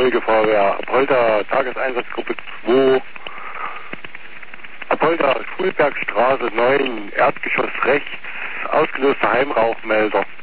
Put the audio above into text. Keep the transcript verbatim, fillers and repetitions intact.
Freiwillige Feuerwehr Apolda, Tageseinsatzgruppe zwei, Apolda, Schulbergstraße neun, Erdgeschoss rechts, ausgelöster Heimrauchmelder.